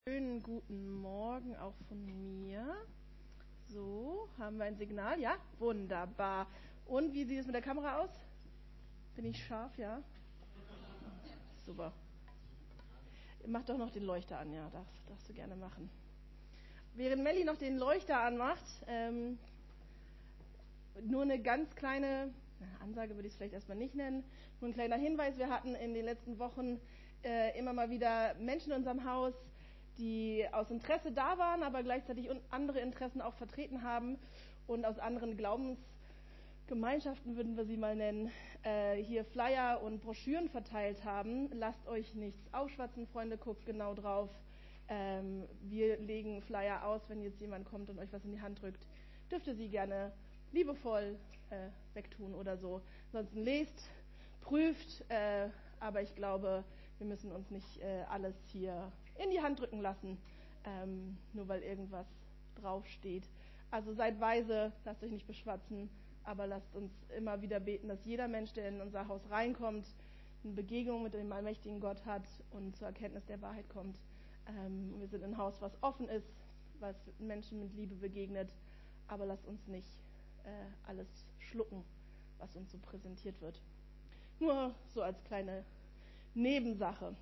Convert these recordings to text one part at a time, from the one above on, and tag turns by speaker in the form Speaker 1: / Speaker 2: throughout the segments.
Speaker 1: Schönen guten Morgen auch von mir. So, haben wir ein Signal? Ja, wunderbar. Und wie sieht es mit der Kamera aus? Bin ich scharf, ja? Super. Mach doch noch den Leuchter an, ja, darfst du gerne machen. Während Melli noch den Leuchter anmacht, nur eine ganz kleine Ansage würde ich es vielleicht erstmal nicht nennen, nur ein kleiner Hinweis. Wir hatten in den letzten Wochen immer mal wieder Menschen in unserem Haus, die aus Interesse da waren, aber gleichzeitig andere Interessen auch vertreten haben und aus anderen Glaubensgemeinschaften, würden wir sie mal nennen, hier Flyer und Broschüren verteilt haben. Lasst euch nichts aufschwatzen, Freunde, guckt genau drauf. Wir legen Flyer aus, wenn jetzt jemand kommt und euch was in die Hand drückt, dürft ihr sie gerne liebevoll wegtun oder so. Ansonsten lest, prüft, aber ich glaube, wir müssen uns nicht alles hier in die Hand drücken lassen, nur weil irgendwas draufsteht. Also seid weise, lasst euch nicht beschwatzen, aber lasst uns immer wieder beten, dass jeder Mensch, der in unser Haus reinkommt, eine Begegnung mit dem allmächtigen Gott hat und zur Erkenntnis der Wahrheit kommt. Wir sind ein Haus, was offen ist, was Menschen mit Liebe begegnet, aber lasst uns nicht alles schlucken, was uns so präsentiert wird. Nur so als kleine Nebensache.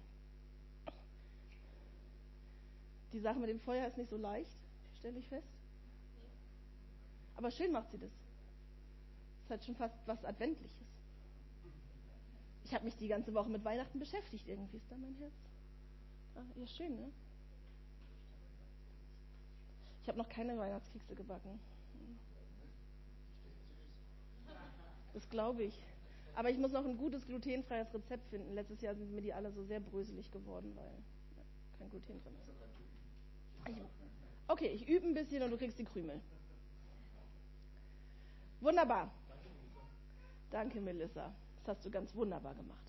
Speaker 1: Die Sache mit dem Feuer ist nicht so leicht, stelle ich fest. Aber schön macht sie das. Es hat schon fast was Adventliches. Ich habe mich die ganze Woche mit Weihnachten beschäftigt. Irgendwie ist da mein Herz. Ja, schön, ne? Ich habe noch keine Weihnachtskekse gebacken. Das glaube ich. Aber ich muss noch ein gutes glutenfreies Rezept finden. Letztes Jahr sind mir die alle so sehr bröselig geworden, weil kein Gluten drin ist. Okay, ich übe ein bisschen und du kriegst die Krümel. Wunderbar. Danke, Melissa. Das hast du ganz wunderbar gemacht.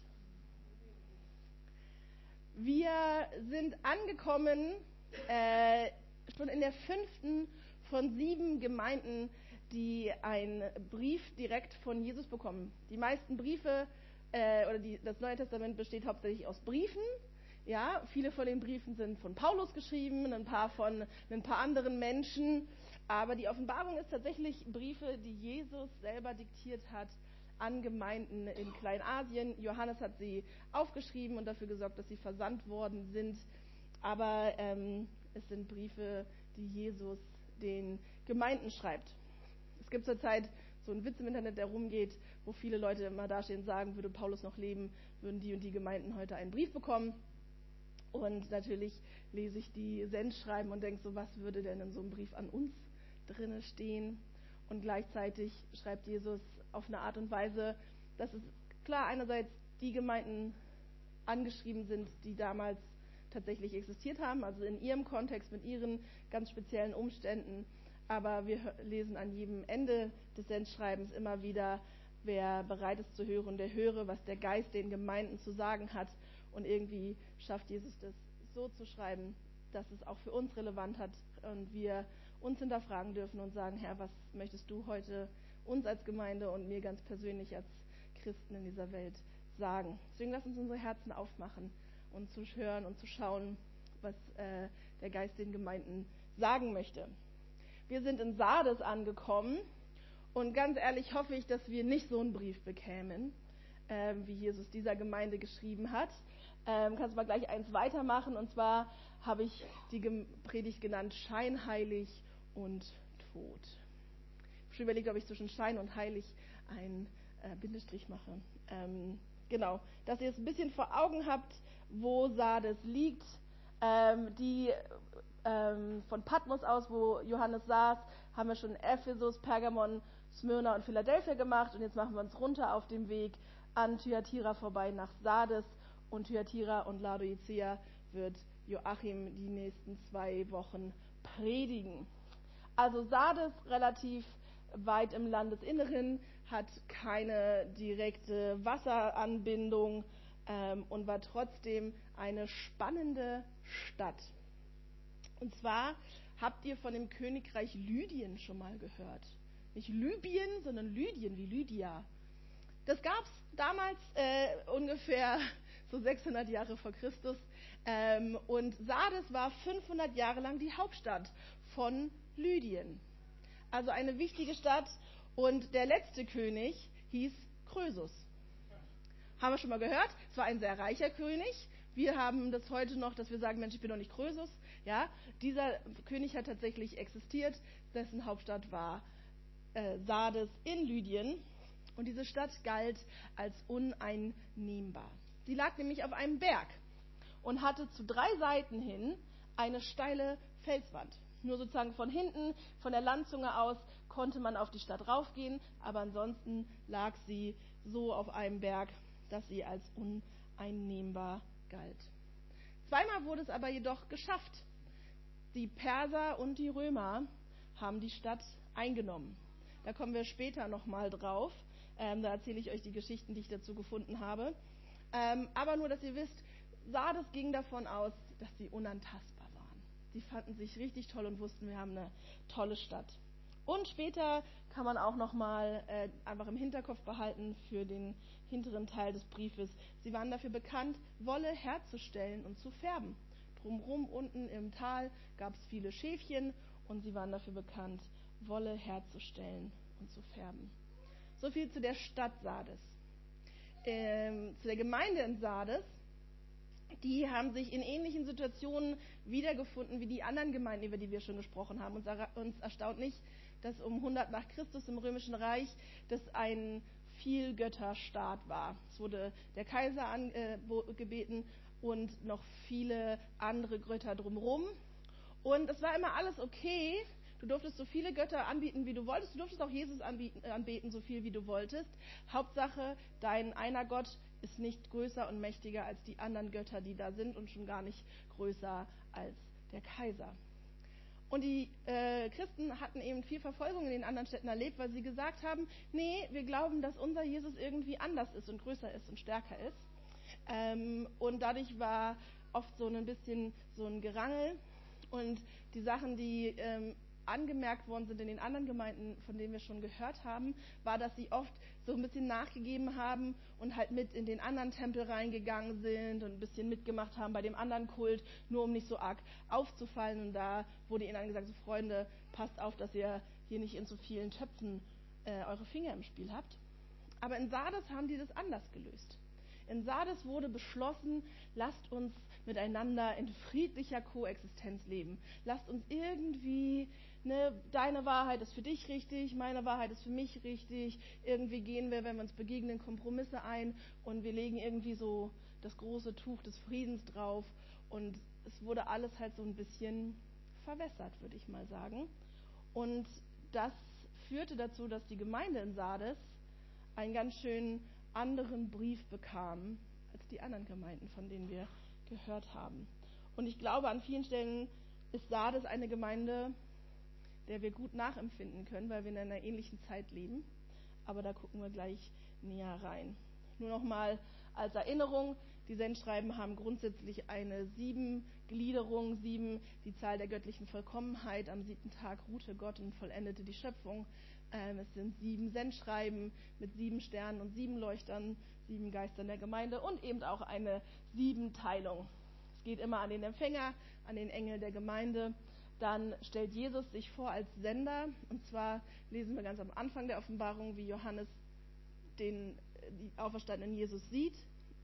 Speaker 1: Wir sind angekommen schon in der 5. von 7 Gemeinden, die einen Brief direkt von Jesus bekommen. Die meisten Briefe das Neue Testament besteht hauptsächlich aus Briefen. Ja, viele von den Briefen sind von Paulus geschrieben, ein paar von ein paar anderen Menschen. Aber die Offenbarung ist tatsächlich Briefe, die Jesus selber diktiert hat an Gemeinden in Kleinasien. Johannes hat sie aufgeschrieben und dafür gesorgt, dass sie versandt worden sind. Aber es sind Briefe, die Jesus den Gemeinden schreibt. Es gibt zurzeit so einen Witz im Internet, der rumgeht, wo viele Leute immer dastehen und sagen, würde Paulus noch leben, würden die und die Gemeinden heute einen Brief bekommen. Und natürlich lese ich die Sendschreiben und denke so, was würde denn in so einem Brief an uns drinne stehen? Und gleichzeitig schreibt Jesus auf eine Art und Weise, dass es klar einerseits die Gemeinden angeschrieben sind, die damals tatsächlich existiert haben, also in ihrem Kontext, mit ihren ganz speziellen Umständen. Aber wir lesen an jedem Ende des Sendschreibens immer wieder, wer bereit ist zu hören, der höre, was der Geist den Gemeinden zu sagen hat. Und irgendwie schafft Jesus das so zu schreiben, dass es auch für uns relevant hat und wir uns hinterfragen dürfen und sagen, Herr, was möchtest du heute uns als Gemeinde und mir ganz persönlich als Christen in dieser Welt sagen? Deswegen lass uns unsere Herzen aufmachen und zu hören und zu schauen, was der Geist den Gemeinden sagen möchte. Wir sind in Sardes angekommen und ganz ehrlich hoffe ich, dass wir nicht so einen Brief bekämen, wie Jesus dieser Gemeinde geschrieben hat. Kannst du mal gleich eins weitermachen, und zwar habe ich die Predigt genannt Scheinheilig und tot. Ich habe schon überlegt, ob ich zwischen Schein und Heilig einen Bindestrich mache. Genau, dass ihr es ein bisschen vor Augen habt, wo Sardes liegt. Die von Patmos aus, wo Johannes saß, haben wir schon Ephesus, Pergamon, Smyrna und Philadelphia gemacht, und jetzt machen wir uns runter auf dem Weg an Thyatira vorbei nach Sardes, und Thyatira und Laodicea wird Joachim die nächsten 2 Wochen predigen. Also Sardes relativ weit im Landesinneren, hat keine direkte Wasseranbindung und war trotzdem eine spannende Stadt. Und zwar habt ihr von dem Königreich Lydien schon mal gehört. Nicht Libyen, sondern Lydien wie Lydia. Das gab es damals ungefähr so 600 Jahre vor Christus. Und Sardes war 500 Jahre lang die Hauptstadt von Lydien. Also eine wichtige Stadt. Und der letzte König hieß Krösus. Haben wir schon mal gehört? Es war ein sehr reicher König. Wir haben das heute noch, dass wir sagen, Mensch, ich bin doch nicht Krösus. Ja, dieser König hat tatsächlich existiert. Dessen Hauptstadt war Sardes in Lydien. Und diese Stadt galt als uneinnehmbar. Sie lag nämlich auf einem Berg und hatte zu 3 Seiten hin eine steile Felswand. Nur sozusagen von hinten, von der Landzunge aus, konnte man auf die Stadt raufgehen, aber ansonsten lag sie so auf einem Berg, dass sie als uneinnehmbar galt. Zweimal wurde es aber jedoch geschafft. Die Perser und die Römer haben die Stadt eingenommen. Da kommen wir später nochmal drauf. Da erzähle ich euch die Geschichten, die ich dazu gefunden habe. Aber nur, dass ihr wisst, Sardes ging davon aus, dass sie unantastbar waren. Sie fanden sich richtig toll und wussten, wir haben eine tolle Stadt. Und später kann man auch nochmal einfach im Hinterkopf behalten für den hinteren Teil des Briefes. Sie waren dafür bekannt, Wolle herzustellen und zu färben. Drumherum unten im Tal gab es viele Schäfchen und sie waren dafür bekannt, Wolle herzustellen und zu färben. So viel zu der Stadt Sardes. Zu der Gemeinde in Sardes. Die haben sich in ähnlichen Situationen wiedergefunden wie die anderen Gemeinden, über die wir schon gesprochen haben. Uns erstaunt nicht, dass um 100 nach Christus im Römischen Reich das ein Vielgötterstaat war. Es wurde der Kaiser gebeten und noch viele andere Götter drumherum. Und es war immer alles okay. Du durftest so viele Götter anbieten, wie du wolltest. Du durftest auch Jesus anbeten, so viel wie du wolltest. Hauptsache, dein einer Gott ist nicht größer und mächtiger als die anderen Götter, die da sind, und schon gar nicht größer als der Kaiser. Und die Christen hatten eben viel Verfolgung in den anderen Städten erlebt, weil sie gesagt haben, nee, wir glauben, dass unser Jesus irgendwie anders ist und größer ist und stärker ist. Und dadurch war oft so ein bisschen so ein Gerangel. Und die Sachen, die angemerkt worden sind in den anderen Gemeinden, von denen wir schon gehört haben, war, dass sie oft so ein bisschen nachgegeben haben und halt mit in den anderen Tempel reingegangen sind und ein bisschen mitgemacht haben bei dem anderen Kult, nur um nicht so arg aufzufallen. Und da wurde ihnen dann gesagt, so Freunde, passt auf, dass ihr hier nicht in so vielen Töpfen eure Finger im Spiel habt. Aber in Sardes haben die das anders gelöst. In Sardes wurde beschlossen, lasst uns miteinander in friedlicher Koexistenz leben. Lasst uns irgendwie, deine Wahrheit ist für dich richtig, meine Wahrheit ist für mich richtig. Irgendwie gehen wir, wenn wir uns begegnen, Kompromisse ein und wir legen irgendwie so das große Tuch des Friedens drauf. Und es wurde alles halt so ein bisschen verwässert, würde ich mal sagen. Und das führte dazu, dass die Gemeinde in Sardes einen ganz schön anderen Brief bekam als die anderen Gemeinden, von denen wir gehört haben. Und ich glaube, an vielen Stellen ist Sardes eine Gemeinde, der wir gut nachempfinden können, weil wir in einer ähnlichen Zeit leben. Aber da gucken wir gleich näher rein. Nur noch mal als Erinnerung, die Sendschreiben haben grundsätzlich eine 7-Gliederung, 7, die Zahl der göttlichen Vollkommenheit. Am 7. Tag ruhte Gott und vollendete die Schöpfung. Es sind 7 Sendschreiben mit 7 Sternen und 7 Leuchtern, 7 Geistern der Gemeinde und eben auch eine 7-Teilung. Es geht immer an den Empfänger, an den Engel der Gemeinde. Dann stellt Jesus sich vor als Sender. Und zwar lesen wir ganz am Anfang der Offenbarung, wie Johannes die auferstandenen Jesus sieht.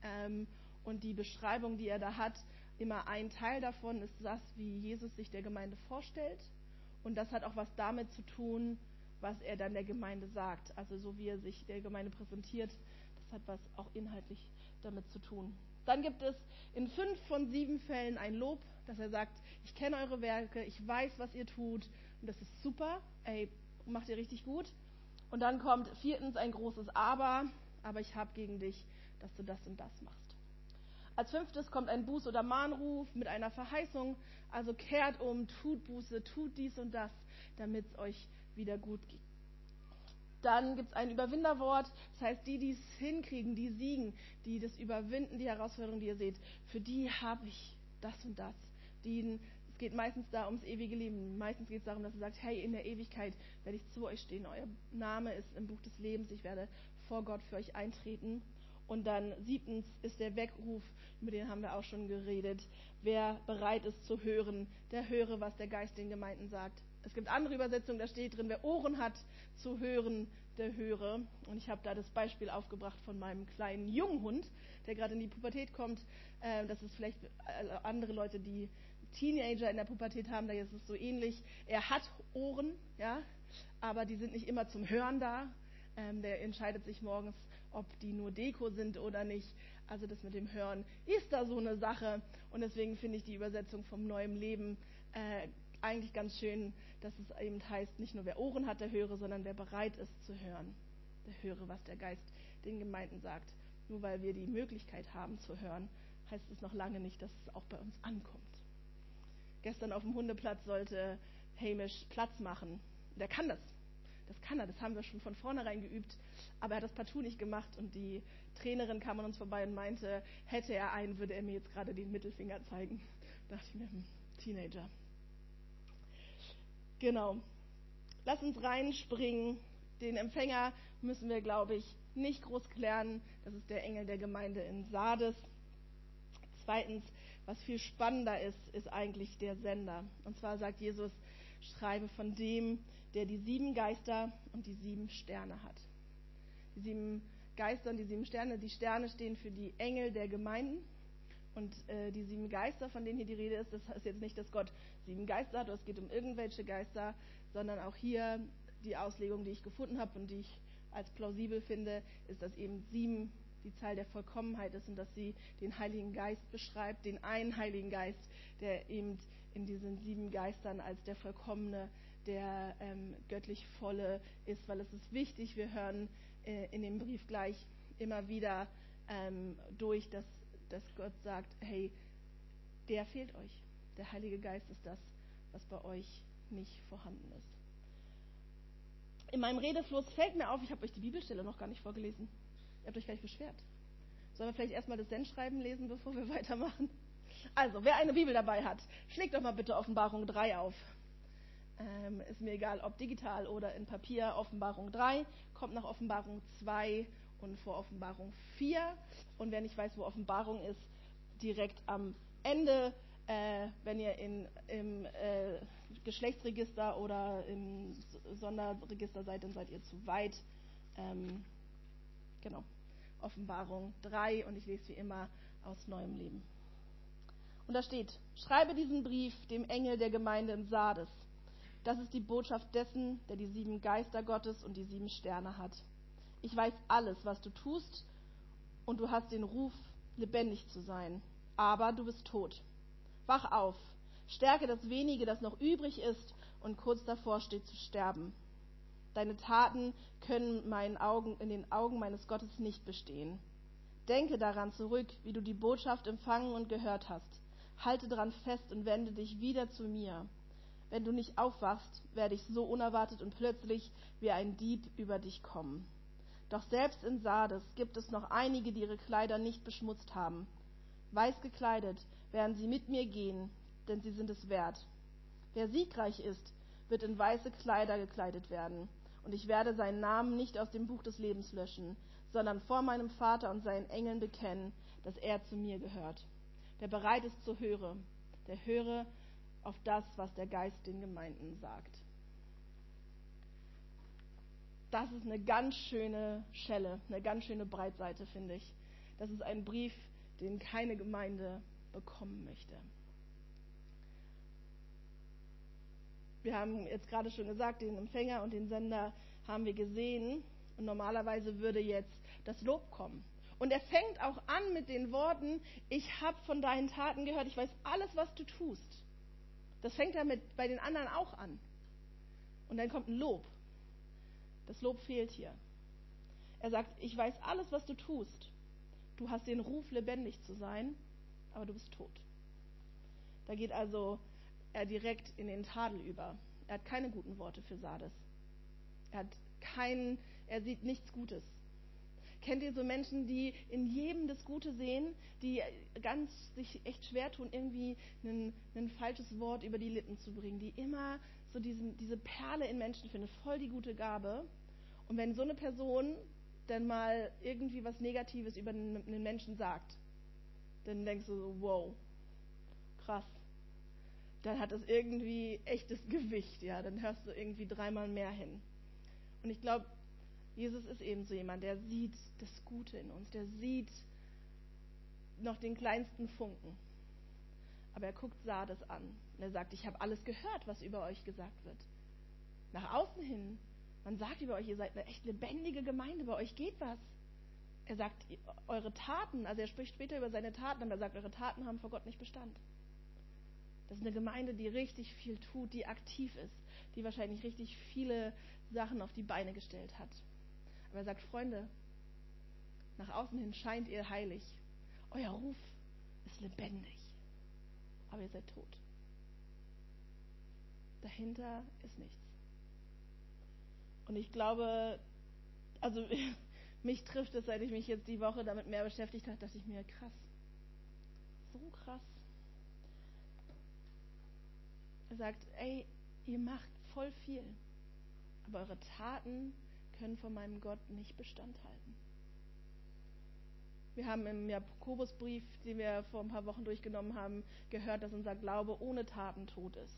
Speaker 1: Und die Beschreibung, die er da hat, immer ein Teil davon ist das, wie Jesus sich der Gemeinde vorstellt. Und das hat auch was damit zu tun, was er dann der Gemeinde sagt. Also so wie er sich der Gemeinde präsentiert, das hat was auch inhaltlich damit zu tun. Dann gibt es in 5 von 7 Fällen ein Lob, dass er sagt, ich kenne eure Werke, ich weiß, was ihr tut und das ist super, macht ihr richtig gut. Und dann kommt 4. ein großes Aber ich habe gegen dich, dass du das und das machst. Als 5. kommt ein Buß- oder Mahnruf mit einer Verheißung, also kehrt um, tut Buße, tut dies und das, damit es euch wieder gut geht. Dann gibt es ein Überwinderwort, das heißt, die es hinkriegen, die siegen, die das überwinden, die Herausforderung, die ihr seht, für die habe ich das und das. Es geht meistens da ums ewige Leben. Meistens geht es darum, dass ihr sagt, hey, in der Ewigkeit werde ich zu euch stehen. Euer Name ist im Buch des Lebens. Ich werde vor Gott für euch eintreten. Und dann 7. ist der Weckruf, über den haben wir auch schon geredet. Wer bereit ist zu hören, der höre, was der Geist den Gemeinden sagt. Es gibt andere Übersetzungen, da steht drin, wer Ohren hat zu hören, der höre. Und ich habe da das Beispiel aufgebracht von meinem kleinen Junghund, der gerade in die Pubertät kommt. Das ist vielleicht andere Leute, die Teenager in der Pubertät haben, da ist es so ähnlich. Er hat Ohren, ja, aber die sind nicht immer zum Hören da. Der entscheidet sich morgens, ob die nur Deko sind oder nicht. Also das mit dem Hören ist da so eine Sache. Und deswegen finde ich die Übersetzung vom Neuen Leben eigentlich ganz schön, dass es eben heißt, nicht nur wer Ohren hat, der höre, sondern wer bereit ist zu hören, der höre, was der Geist den Gemeinden sagt. Nur weil wir die Möglichkeit haben zu hören, heißt es noch lange nicht, dass es auch bei uns ankommt. Gestern auf dem Hundeplatz sollte Hamish Platz machen. Der kann das. Das kann er, das haben wir schon von vornherein geübt. Aber er hat das partout nicht gemacht und die Trainerin kam an uns vorbei und meinte, hätte er einen, würde er mir jetzt gerade den Mittelfinger zeigen. Da dachte ich mir, Teenager. Genau. Lass uns reinspringen. Den Empfänger müssen wir, glaube ich, nicht groß klären. Das ist der Engel der Gemeinde in Sardes. 2. was viel spannender ist, ist eigentlich der Sender. Und zwar sagt Jesus, schreibe von dem, der die 7 Geister und die 7 Sterne hat. Die 7 Geister und die 7 Sterne, die Sterne stehen für die Engel der Gemeinden. Und die 7 Geister, von denen hier die Rede ist, das ist jetzt nicht, dass Gott 7 Geister hat, oder es geht um irgendwelche Geister, sondern auch hier die Auslegung, die ich gefunden habe und die ich als plausibel finde, ist, dass eben 7 die Zahl der Vollkommenheit ist und dass sie den Heiligen Geist beschreibt, den einen Heiligen Geist, der eben in diesen 7 Geistern als der Vollkommene, der göttlich Volle ist, weil es ist wichtig, wir hören in dem Brief gleich immer wieder durch, dass Gott sagt, hey, der fehlt euch. Der Heilige Geist ist das, was bei euch nicht vorhanden ist. In meinem Redefluss fällt mir auf, ich habe euch die Bibelstelle noch gar nicht vorgelesen. Ihr habt euch gleich beschwert. Sollen wir vielleicht erstmal das Sendschreiben lesen, bevor wir weitermachen? Also, wer eine Bibel dabei hat, schlägt doch mal bitte Offenbarung 3 auf. Ist mir egal, ob digital oder in Papier. Offenbarung 3 kommt nach Offenbarung 2 und vor Offenbarung 4. Und wer nicht weiß, wo Offenbarung ist, direkt am Ende, wenn ihr im Geschlechtsregister oder im Sonderregister seid, dann seid ihr zu weit. Genau, Offenbarung 3 und ich lese wie immer aus Neuem Leben. Und da steht, schreibe diesen Brief dem Engel der Gemeinde in Sardes. Das ist die Botschaft dessen, der die 7 Geister Gottes und die 7 Sterne hat. Ich weiß alles, was du tust, und du hast den Ruf, lebendig zu sein. Aber du bist tot. Wach auf, stärke das wenige, das noch übrig ist und kurz davor steht zu sterben. Deine Taten können in den Augen meines Gottes nicht bestehen. Denke daran zurück, wie du die Botschaft empfangen und gehört hast. Halte daran fest und wende dich wieder zu mir. Wenn du nicht aufwachst, werde ich so unerwartet und plötzlich wie ein Dieb über dich kommen. Doch selbst in Sardes gibt es noch einige, die ihre Kleider nicht beschmutzt haben. Weiß gekleidet werden sie mit mir gehen, denn sie sind es wert. Wer siegreich ist, wird in weiße Kleider gekleidet werden. Und ich werde seinen Namen nicht aus dem Buch des Lebens löschen, sondern vor meinem Vater und seinen Engeln bekennen, dass er zu mir gehört. Wer bereit ist zu hören, der höre auf das, was der Geist den Gemeinden sagt. Das ist eine ganz schöne Schelle, eine ganz schöne Breitseite, finde ich. Das ist ein Brief, den keine Gemeinde bekommen möchte. Wir haben jetzt gerade schon gesagt, den Empfänger und den Sender haben wir gesehen. Und normalerweise würde jetzt das Lob kommen. Und er fängt auch an mit den Worten, ich habe von deinen Taten gehört, ich weiß alles, was du tust. Das fängt er bei den anderen auch an. Und dann kommt ein Lob. Das Lob fehlt hier. Er sagt, ich weiß alles, was du tust. Du hast den Ruf, lebendig zu sein, aber du bist tot. Da geht also er direkt in den Tadel über. Er hat keine guten Worte für Sardes. Er sieht nichts Gutes. Kennt ihr so Menschen, die in jedem das Gute sehen, die sich echt schwer tun, irgendwie ein falsches Wort über die Lippen zu bringen, die immer so diese Perle in Menschen finden, voll die gute Gabe. Und wenn so eine Person dann mal irgendwie was Negatives über einen Menschen sagt, dann denkst du so, wow, krass. Dann hat es irgendwie echtes Gewicht, ja, dann hörst du irgendwie 3-mal mehr hin. Und ich glaube, Jesus ist eben so jemand, der sieht das Gute in uns, der sieht noch den kleinsten Funken. Aber er guckt Sardes an und er sagt, ich habe alles gehört, was über euch gesagt wird. Nach außen hin, man sagt über euch, ihr seid eine echt lebendige Gemeinde, bei euch geht was. Er sagt, eure Taten, also er spricht später über seine Taten, aber er sagt, eure Taten haben vor Gott nicht Bestand. Das ist eine Gemeinde, die richtig viel tut, die aktiv ist, die wahrscheinlich richtig viele Sachen auf die Beine gestellt hat. Aber er sagt, Freunde, nach außen hin scheint ihr heilig. Euer Ruf ist lebendig, aber ihr seid tot. Dahinter ist nichts. Und ich glaube, also mich trifft es, seit ich mich jetzt die Woche damit mehr beschäftigt habe, dachte ich mir, krass, so krass. Er sagt, ey, ihr macht voll viel, aber eure Taten können vor meinem Gott nicht Bestand halten. Wir haben im Jakobusbrief, den wir vor ein paar Wochen durchgenommen haben, gehört, dass unser Glaube ohne Taten tot ist.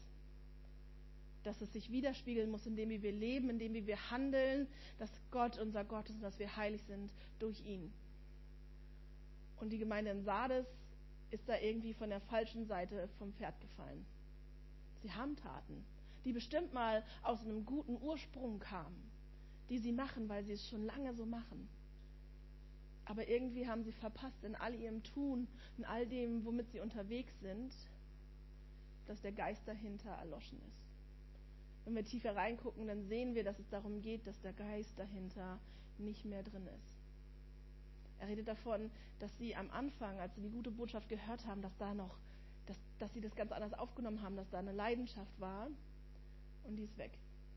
Speaker 1: Dass es sich widerspiegeln muss, indem wir leben, indem wir handeln, dass Gott unser Gott ist und dass wir heilig sind durch ihn. Und die Gemeinde in Sardes ist da irgendwie von der falschen Seite vom Pferd gefallen. Sie haben Taten, die bestimmt mal aus einem guten Ursprung kamen, die sie machen, weil sie es schon lange so machen. Aber irgendwie haben sie verpasst in all ihrem Tun, in all dem, womit sie unterwegs sind, dass der Geist dahinter erloschen ist. Wenn wir tiefer reingucken, dann sehen wir, dass es darum geht, dass der Geist dahinter nicht mehr drin ist. Er redet davon, dass sie am Anfang, als sie die gute Botschaft gehört haben, dass sie das ganz anders aufgenommen haben, dass da eine Leidenschaft war und die ist weg.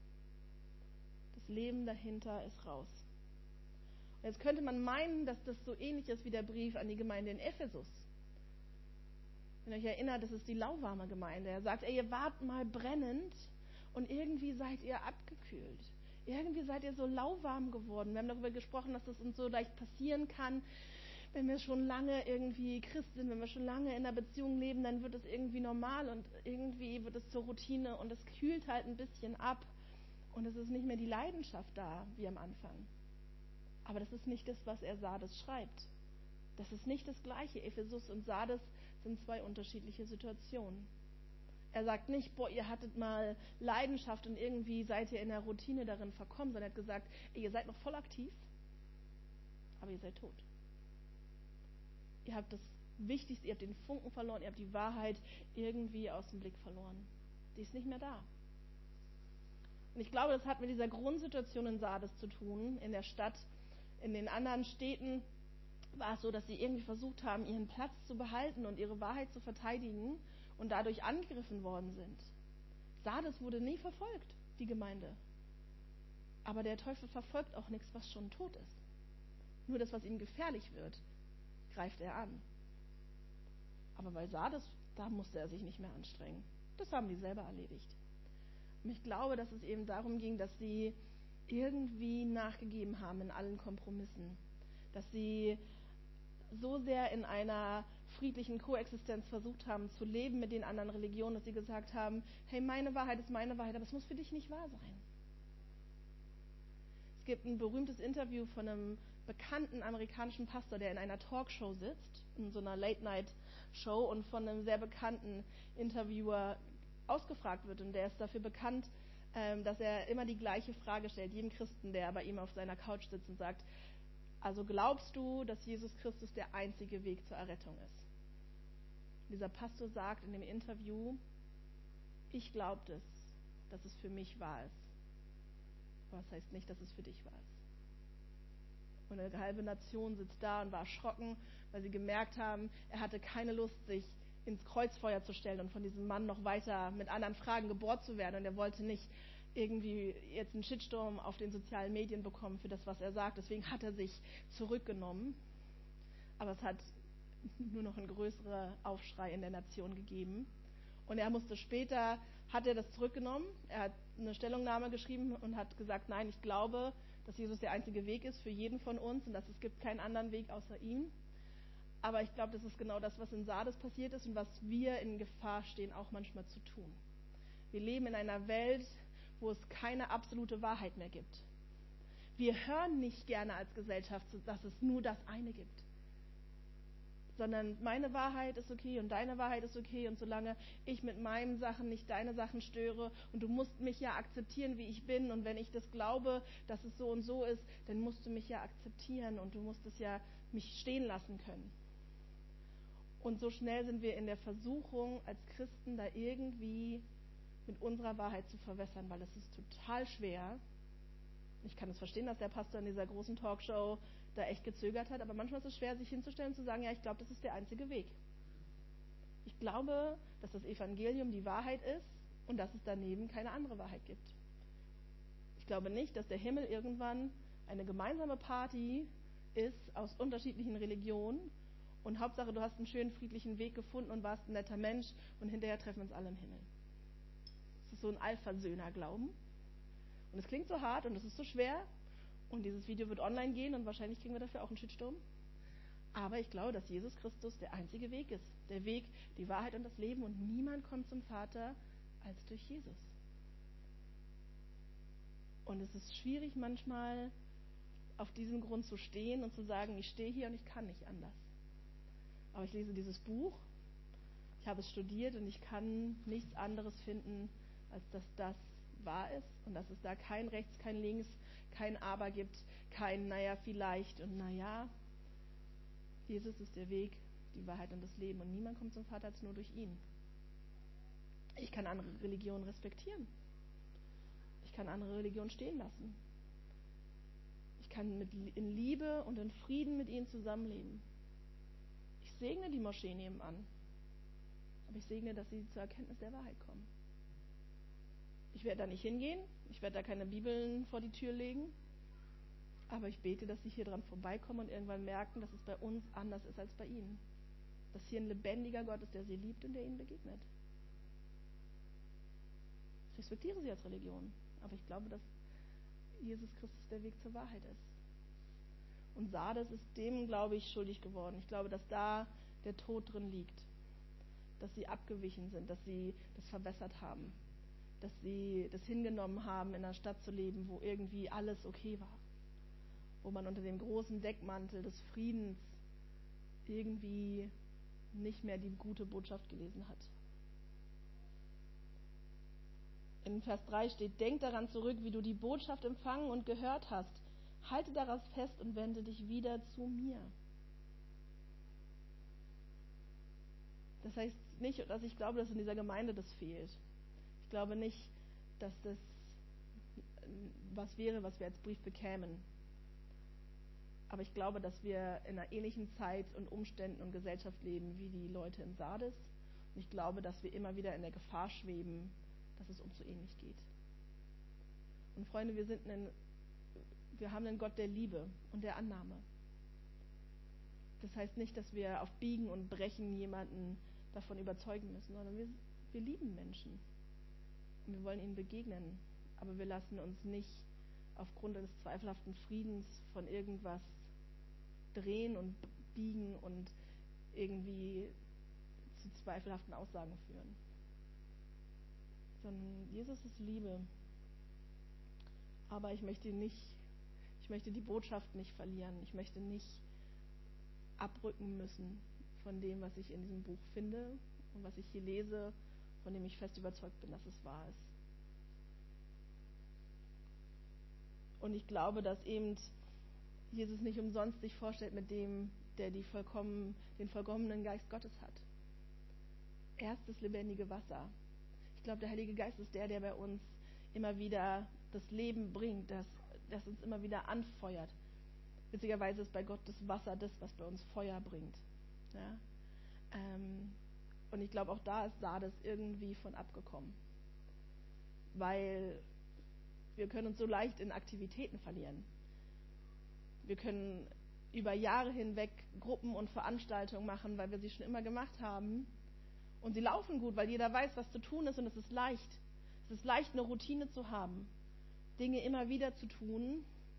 Speaker 1: Das Leben dahinter ist raus. Und jetzt könnte man meinen, dass das so ähnlich ist wie der Brief an die Gemeinde in Ephesus. Wenn ihr euch erinnert, das ist die lauwarme Gemeinde. Er sagt, ey, ihr wart mal brennend und irgendwie seid ihr abgekühlt. Irgendwie seid ihr so lauwarm geworden. Wir haben darüber gesprochen, dass das uns so leicht passieren kann, wenn wir schon lange irgendwie Christ sind, wenn wir schon lange in einer Beziehung leben, dann wird es irgendwie normal und irgendwie wird es zur Routine und es kühlt halt ein bisschen ab und es ist nicht mehr die Leidenschaft da wie am Anfang. Aber das ist nicht das, was er Sardes schreibt. Das ist nicht das Gleiche. Ephesus und Sardes sind 2 unterschiedliche Situationen. Er sagt nicht, boah, ihr hattet mal Leidenschaft und irgendwie seid ihr in der Routine darin verkommen, sondern er hat gesagt, ey, ihr seid noch voll aktiv, aber ihr seid tot. Ihr habt das Wichtigste, ihr habt den Funken verloren, ihr habt die Wahrheit irgendwie aus dem Blick verloren. Die ist nicht mehr da. Und ich glaube, das hat mit dieser Grundsituation in Sardes zu tun, in der Stadt. In den anderen Städten war es so, dass sie irgendwie versucht haben, ihren Platz zu behalten und ihre Wahrheit zu verteidigen und dadurch angegriffen worden sind. Sardes wurde nie verfolgt, die Gemeinde. Aber der Teufel verfolgt auch nichts, was schon tot ist. Nur das, was ihm gefährlich wird, greift er an. Aber bei Sardes, da musste er sich nicht mehr anstrengen. Das haben die selber erledigt. Und ich glaube, dass es eben darum ging, dass sie irgendwie nachgegeben haben in allen Kompromissen. Dass sie so sehr in einer friedlichen Koexistenz versucht haben zu leben mit den anderen Religionen, dass sie gesagt haben, hey, meine Wahrheit ist meine Wahrheit, aber es muss für dich nicht wahr sein. Es gibt ein berühmtes Interview von einem bekannten amerikanischen Pastor, der in einer Talkshow sitzt, in so einer Late-Night-Show und von einem sehr bekannten Interviewer ausgefragt wird. Und der ist dafür bekannt, dass er immer die gleiche Frage stellt, jedem Christen, der bei ihm auf seiner Couch sitzt und sagt, also glaubst du, dass Jesus Christus der einzige Weg zur Errettung ist? Dieser Pastor sagt in dem Interview, ich glaube es, dass es für mich wahr ist. Aber das heißt nicht, dass es für dich wahr ist. Und eine halbe Nation sitzt da und war erschrocken, weil sie gemerkt haben, er hatte keine Lust, sich ins Kreuzfeuer zu stellen und von diesem Mann noch weiter mit anderen Fragen gebohrt zu werden. Und er wollte nicht irgendwie jetzt einen Shitstorm auf den sozialen Medien bekommen für das, was er sagt. Deswegen hat er sich zurückgenommen. Aber es hat nur noch einen größeren Aufschrei in der Nation gegeben. Und er musste später, hat er das zurückgenommen. Er hat eine Stellungnahme geschrieben und hat gesagt, nein, ich glaube, dass Jesus der einzige Weg ist für jeden von uns und dass es gibt keinen anderen Weg außer ihm. Aber ich glaube, das ist genau das, was in Sardes passiert ist und was wir in Gefahr stehen, auch manchmal zu tun. Wir leben in einer Welt, wo es keine absolute Wahrheit mehr gibt. Wir hören nicht gerne als Gesellschaft, dass es nur das eine gibt. Sondern meine Wahrheit ist okay und deine Wahrheit ist okay und solange ich mit meinen Sachen nicht deine Sachen störe und du musst mich ja akzeptieren, wie ich bin und wenn ich das glaube, dass es so und so ist, dann musst du mich ja akzeptieren und du musst es ja mich stehen lassen können. Und so schnell sind wir in der Versuchung, als Christen da irgendwie mit unserer Wahrheit zu verwässern, weil es ist total schwer. Ich kann es verstehen, dass der Pastor in dieser großen Talkshow da echt gezögert hat, aber manchmal ist es schwer, sich hinzustellen und zu sagen, ja, ich glaube, das ist der einzige Weg. Ich glaube, dass das Evangelium die Wahrheit ist und dass es daneben keine andere Wahrheit gibt. Ich glaube nicht, dass der Himmel irgendwann eine gemeinsame Party ist aus unterschiedlichen Religionen und Hauptsache, du hast einen schönen, friedlichen Weg gefunden und warst ein netter Mensch und hinterher treffen wir uns alle im Himmel. Das ist so ein Allversöhner-Glauben. Und es klingt so hart und es ist so schwer und dieses Video wird online gehen und wahrscheinlich kriegen wir dafür auch einen Shitstorm. Aber ich glaube, dass Jesus Christus der einzige Weg ist. Der Weg, die Wahrheit und das Leben und niemand kommt zum Vater als durch Jesus. Und es ist schwierig manchmal auf diesem Grund zu stehen und zu sagen, ich stehe hier und ich kann nicht anders. Aber ich lese dieses Buch, ich habe es studiert und ich kann nichts anderes finden, als dass das wahr ist und dass es da kein Rechts, kein Links, kein Aber gibt, kein naja vielleicht und naja. Jesus ist der Weg, die Wahrheit und das Leben und niemand kommt zum Vater als nur durch ihn. Ich kann andere Religionen respektieren. Ich kann andere Religionen stehen lassen. Ich kann in Liebe und in Frieden mit ihnen zusammenleben. Ich segne die Moschee nebenan, aber ich segne, dass sie zur Erkenntnis der Wahrheit kommen. Ich werde da nicht hingehen, ich werde da keine Bibeln vor die Tür legen, aber ich bete, dass sie hier dran vorbeikommen und irgendwann merken, dass es bei uns anders ist als bei ihnen. Dass hier ein lebendiger Gott ist, der sie liebt und der ihnen begegnet. Ich respektiere sie als Religion, aber ich glaube, dass Jesus Christus der Weg zur Wahrheit ist. Und Sardes ist dem, glaube ich, schuldig geworden. Ich glaube, dass da der Tod drin liegt. Dass sie abgewichen sind, dass sie das verwässert haben. Dass sie das hingenommen haben, in einer Stadt zu leben, wo irgendwie alles okay war. Wo man unter dem großen Deckmantel des Friedens irgendwie nicht mehr die gute Botschaft gelesen hat. In Vers 3 steht, denk daran zurück, wie du die Botschaft empfangen und gehört hast. Halte daran fest und wende dich wieder zu mir. Das heißt nicht, dass ich glaube, dass in dieser Gemeinde das fehlt. Ich glaube nicht, dass das was wäre, was wir als Brief bekämen. Aber ich glaube, dass wir in einer ähnlichen Zeit und Umständen und Gesellschaft leben wie die Leute in Sardes. Und ich glaube, dass wir immer wieder in der Gefahr schweben, dass es uns so ähnlich geht. Und Freunde, wir haben einen Gott der Liebe und der Annahme. Das heißt nicht, dass wir auf Biegen und Brechen jemanden davon überzeugen müssen, sondern wir lieben Menschen. Und wir wollen ihnen begegnen. Aber wir lassen uns nicht aufgrund des zweifelhaften Friedens von irgendwas drehen und biegen und irgendwie zu zweifelhaften Aussagen führen. Sondern Jesus ist Liebe. Aber ich möchte die Botschaft nicht verlieren. Ich möchte nicht abrücken müssen von dem, was ich in diesem Buch finde und was ich hier lese, von dem ich fest überzeugt bin, dass es wahr ist. Und ich glaube, dass eben Jesus nicht umsonst sich vorstellt mit dem, der den vollkommenen Geist Gottes hat. Er ist das lebendige Wasser. Ich glaube, der Heilige Geist ist der bei uns immer wieder das Leben bringt, das uns immer wieder anfeuert. Witzigerweise ist bei Gott das Wasser das, was bei uns Feuer bringt. Ja? Und ich glaube, auch da ist Sardes irgendwie von abgekommen. Weil wir können uns so leicht in Aktivitäten verlieren. Wir können über Jahre hinweg Gruppen und Veranstaltungen machen, weil wir sie schon immer gemacht haben. Und sie laufen gut, weil jeder weiß, was zu tun ist und es ist leicht. Es ist leicht, eine Routine zu haben. Dinge immer wieder zu tun.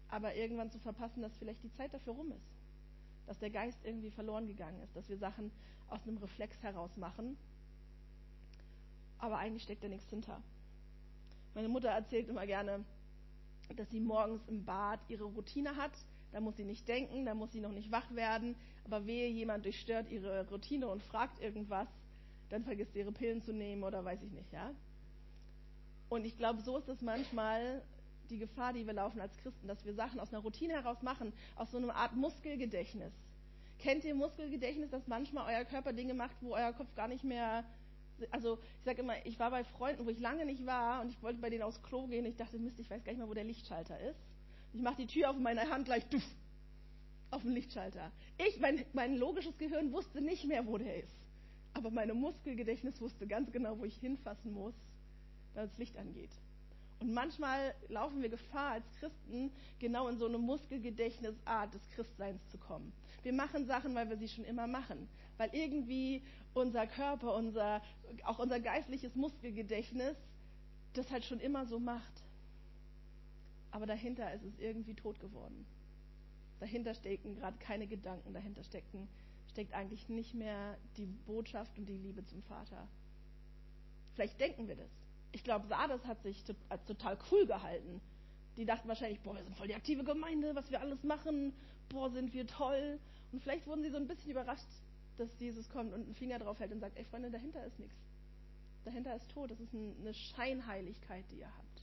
Speaker 1: aber irgendwann zu verpassen, dass vielleicht die Zeit dafür rum ist. Dass der Geist irgendwie verloren gegangen ist, dass wir Sachen aus einem Reflex heraus machen, aber eigentlich steckt da nichts hinter. Meine Mutter erzählt immer gerne, dass sie morgens im Bad ihre Routine hat. Da muss sie nicht denken, da muss sie noch nicht wach werden. Aber wehe, jemand durchstört ihre Routine und fragt irgendwas, dann vergisst sie ihre Pillen zu nehmen oder weiß ich nicht, ja. Und ich glaube, so ist es manchmal die Gefahr, die wir laufen als Christen, dass wir Sachen aus einer Routine heraus machen, aus so einer Art Muskelgedächtnis. Kennt ihr Muskelgedächtnis, dass manchmal euer Körper Dinge macht, wo euer Kopf gar nicht mehr... Also ich sage immer, ich war bei Freunden, wo ich lange nicht war und ich wollte bei denen aufs Klo gehen. Ich dachte, Mist, ich weiß gar nicht mehr, wo der Lichtschalter ist. Ich mache die Tür auf und meine Hand gleich duff, auf den Lichtschalter. Mein logisches Gehirn wusste nicht mehr, wo der ist. Aber meine Muskelgedächtnis wusste ganz genau, wo ich hinfassen muss, damit das Licht angeht. Und manchmal laufen wir Gefahr, als Christen genau in so eine Muskelgedächtnisart des Christseins zu kommen. Wir machen Sachen, weil wir sie schon immer machen. Weil irgendwie unser Körper, auch unser geistliches Muskelgedächtnis das halt schon immer so macht. Aber dahinter ist es irgendwie tot geworden. Dahinter stecken gerade keine Gedanken, dahinter steckt eigentlich nicht mehr die Botschaft und die Liebe zum Vater. Vielleicht denken wir das. Ich glaube, Sardes hat sich als total cool gehalten. Die dachten wahrscheinlich, boah, wir sind voll die aktive Gemeinde, was wir alles machen, boah, sind wir toll. Und vielleicht wurden sie so ein bisschen überrascht, dass Jesus kommt und einen Finger drauf hält und sagt, ey Freunde, dahinter ist nichts. Dahinter ist Tod, das ist eine Scheinheiligkeit, die ihr habt.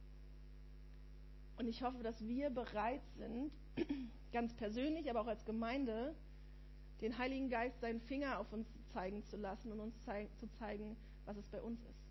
Speaker 1: Und ich hoffe, dass wir bereit sind, ganz persönlich, aber auch als Gemeinde, den Heiligen Geist seinen Finger auf uns zeigen zu lassen und uns zu zeigen, was es bei uns ist.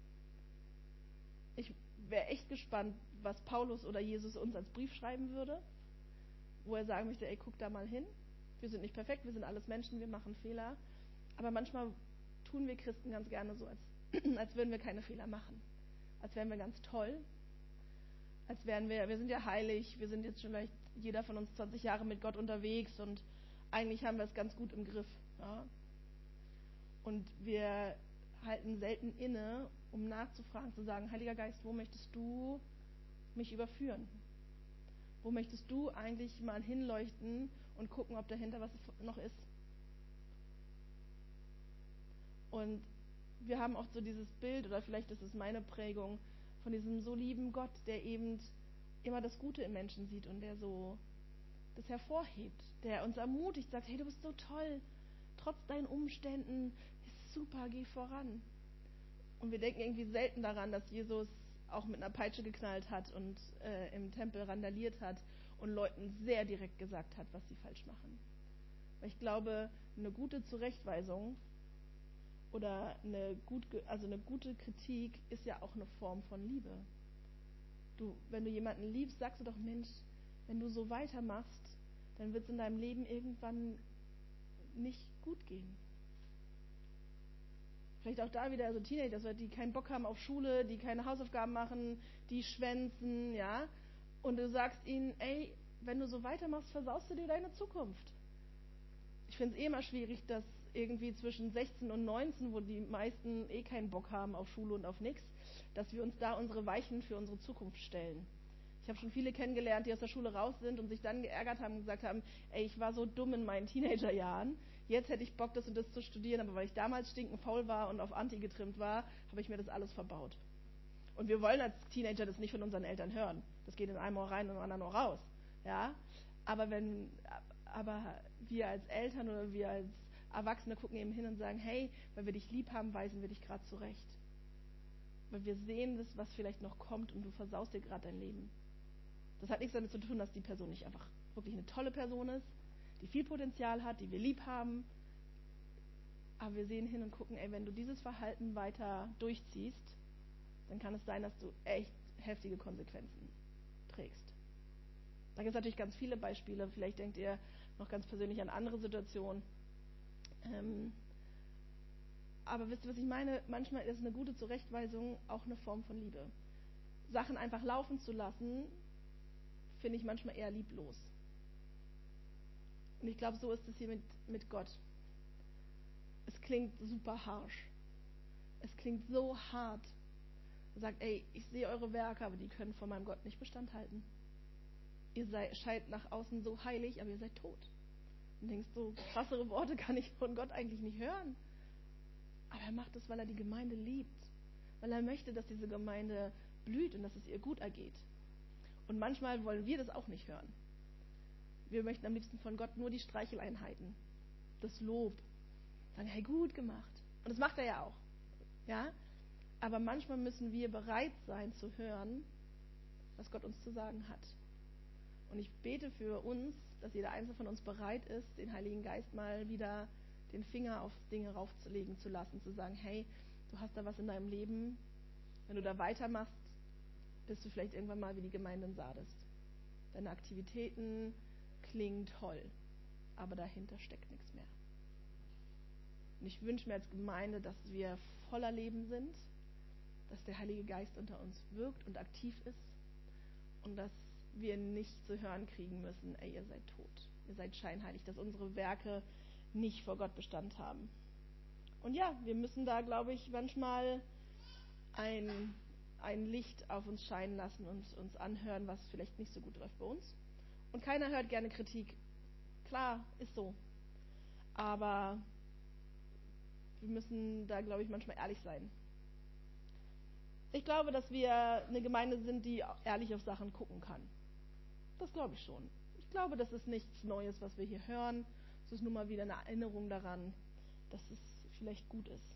Speaker 1: Ich wäre echt gespannt, was Paulus oder Jesus uns als Brief schreiben würde, wo er sagen möchte, ey, guck da mal hin. Wir sind nicht perfekt, wir sind alles Menschen, wir machen Fehler. Aber manchmal tun wir Christen ganz gerne so, als würden wir keine Fehler machen. Als wären wir ganz toll. Als wären wir sind ja heilig, wir sind jetzt schon vielleicht jeder von uns 20 Jahre mit Gott unterwegs und eigentlich haben wir es ganz gut im Griff. Ja? Und wir halten selten inne, um nachzufragen, zu sagen, Heiliger Geist, wo möchtest du mich überführen? Wo möchtest du eigentlich mal hinleuchten und gucken, ob dahinter was noch ist? Und wir haben oft so dieses Bild, oder vielleicht ist es meine Prägung, von diesem so lieben Gott, der eben immer das Gute im Menschen sieht und der so das hervorhebt, der uns ermutigt, sagt, hey, du bist so toll, trotz deinen Umständen, ist super, geh voran. Und wir denken irgendwie selten daran, dass Jesus auch mit einer Peitsche geknallt hat und im Tempel randaliert hat und Leuten sehr direkt gesagt hat, was sie falsch machen. Weil ich glaube, eine gute Zurechtweisung oder eine gute Kritik ist ja auch eine Form von Liebe. Wenn du jemanden liebst, sagst du doch, Mensch, wenn du so weitermachst, dann wird es in deinem Leben irgendwann nicht gut gehen. Vielleicht auch da wieder so Teenager, die keinen Bock haben auf Schule, die keine Hausaufgaben machen, die schwänzen, ja. Und du sagst ihnen, ey, wenn du so weitermachst, versaust du dir deine Zukunft. Ich finde es immer schwierig, dass irgendwie zwischen 16 und 19, wo die meisten keinen Bock haben auf Schule und auf nichts, dass wir uns da unsere Weichen für unsere Zukunft stellen. Ich habe schon viele kennengelernt, die aus der Schule raus sind und sich dann geärgert haben und gesagt haben, ey, ich war so dumm in meinen Teenagerjahren, jetzt hätte ich Bock, das und das zu studieren, aber weil ich damals stinkenfaul war und auf Anti getrimmt war, habe ich mir das alles verbaut. Und wir wollen als Teenager das nicht von unseren Eltern hören. Das geht in einem Ohr rein und im anderen Ohr raus. Ja? Aber wir als Eltern oder wir als Erwachsene gucken eben hin und sagen, hey, weil wir dich lieb haben, weisen wir dich gerade zurecht. Weil wir sehen das, was vielleicht noch kommt und du versaust dir gerade dein Leben. Das hat nichts damit zu tun, dass die Person nicht einfach wirklich eine tolle Person ist, die viel Potenzial hat, die wir lieb haben. Aber wir sehen hin und gucken, ey, wenn du dieses Verhalten weiter durchziehst, dann kann es sein, dass du echt heftige Konsequenzen trägst. Da gibt es natürlich ganz viele Beispiele. Vielleicht denkt ihr noch ganz persönlich an andere Situationen. Aber wisst ihr, was ich meine? Manchmal ist eine gute Zurechtweisung auch eine Form von Liebe. Sachen einfach laufen zu lassen, finde ich manchmal eher lieblos. Und ich glaube, so ist es hier mit Gott. Es klingt super harsch. Es klingt so hart. Er sagt, ey, ich sehe eure Werke, aber die können vor meinem Gott nicht Bestand halten. scheint nach außen so heilig, aber ihr seid tot. Und denkst, so krassere Worte kann ich von Gott eigentlich nicht hören. Aber er macht es, weil er die Gemeinde liebt. Weil er möchte, dass diese Gemeinde blüht und dass es ihr gut ergeht. Und manchmal wollen wir das auch nicht hören. Wir möchten am liebsten von Gott nur die Streicheleinheiten, das Lob. Sagen, hey, gut gemacht. Und das macht er ja auch. Ja? Aber manchmal müssen wir bereit sein zu hören, was Gott uns zu sagen hat. Und ich bete für uns, dass jeder Einzelne von uns bereit ist, den Heiligen Geist mal wieder den Finger auf Dinge raufzulegen zu lassen, zu sagen, hey, du hast da was in deinem Leben, wenn du da weitermachst, bist du vielleicht irgendwann mal wie die Gemeinde in Sardes. Deine Aktivitäten klingen toll, aber dahinter steckt nichts mehr. Und ich wünsche mir als Gemeinde, dass wir voller Leben sind, dass der Heilige Geist unter uns wirkt und aktiv ist und dass wir nicht zu hören kriegen müssen, ey, ihr seid tot, ihr seid scheinheilig, dass unsere Werke nicht vor Gott Bestand haben. Und ja, wir müssen da, glaube ich, manchmal ein Licht auf uns scheinen lassen und uns anhören, was vielleicht nicht so gut läuft bei uns. Und keiner hört gerne Kritik. Klar, ist so. Aber wir müssen da, glaube ich, manchmal ehrlich sein. Ich glaube, dass wir eine Gemeinde sind, die ehrlich auf Sachen gucken kann. Das glaube ich schon. Ich glaube, das ist nichts Neues, was wir hier hören. Es ist nur mal wieder eine Erinnerung daran, dass es vielleicht gut ist.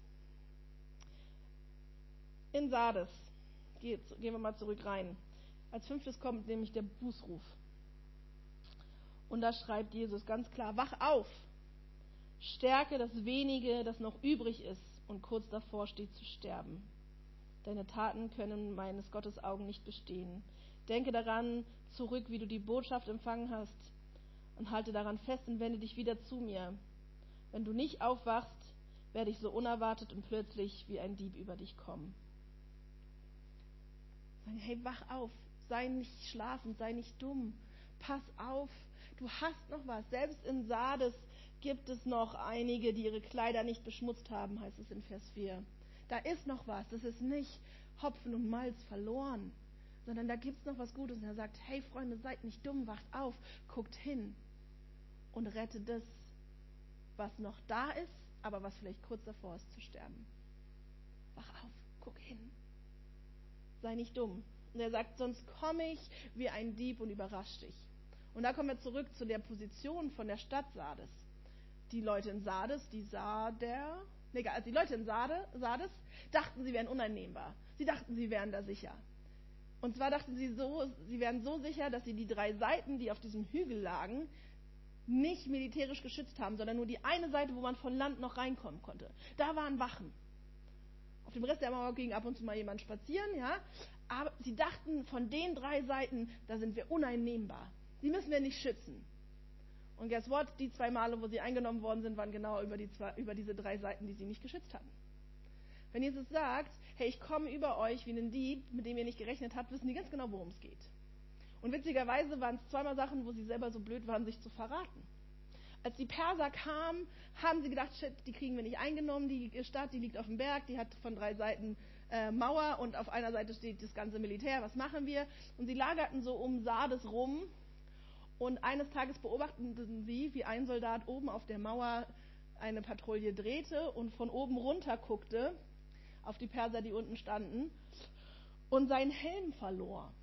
Speaker 1: In Sardes, gehen wir mal zurück rein. Als 5. kommt nämlich der Bußruf. Und da schreibt Jesus ganz klar, wach auf, stärke das wenige, das noch übrig ist und kurz davor steht zu sterben. Deine Taten können meines Gottes Augen nicht bestehen. Denke daran zurück, wie du die Botschaft empfangen hast und halte daran fest und wende dich wieder zu mir. Wenn du nicht aufwachst, werde ich so unerwartet und plötzlich wie ein Dieb über dich kommen. Sagen, hey, wach auf, sei nicht schlafend, sei nicht dumm, pass auf, du hast noch was. Selbst in Sardes gibt es noch einige, die ihre Kleider nicht beschmutzt haben, heißt es in Vers 4. Da ist noch was, das ist nicht Hopfen und Malz verloren, sondern da gibt es noch was Gutes. Und er sagt, hey Freunde, seid nicht dumm, wacht auf, guckt hin und rettet das, was noch da ist, aber was vielleicht kurz davor ist zu sterben. Wach auf, guck hin. Sei nicht dumm. Und er sagt, sonst komme ich wie ein Dieb und überrasche dich. Und da kommen wir zurück zu der Position von der Stadt Sardes. Die Leute in Sardes, die Leute in Sardes dachten, sie wären uneinnehmbar. Sie dachten, sie wären da sicher. Und zwar dachten sie wären so sicher, dass sie die 3 Seiten, die auf diesem Hügel lagen, nicht militärisch geschützt haben, sondern nur die eine Seite, wo man von Land noch reinkommen konnte. Da waren Wachen. Auf dem Rest der Mauer ging ab und zu mal jemand spazieren, ja. Aber sie dachten, von den 3 Seiten, da sind wir uneinnehmbar. Die müssen wir nicht schützen. Und guess what? Die 2 Male, wo sie eingenommen worden sind, waren genau über diese 3 Seiten, die sie nicht geschützt hatten. Wenn Jesus sagt, hey, ich komme über euch wie ein Dieb, mit dem ihr nicht gerechnet habt, wissen die ganz genau, worum es geht. Und witzigerweise waren es 2 Mal Sachen, wo sie selber so blöd waren, sich zu verraten. Als die Perser kamen, haben sie gedacht, shit, die kriegen wir nicht eingenommen, die Stadt, die liegt auf dem Berg, die hat von 3 Seiten Mauer und auf einer Seite steht das ganze Militär, was machen wir? Und sie lagerten so um Sardes rum und eines Tages beobachteten sie, wie ein Soldat oben auf der Mauer eine Patrouille drehte und von oben runter guckte auf die Perser, die unten standen, und seinen Helm verlor.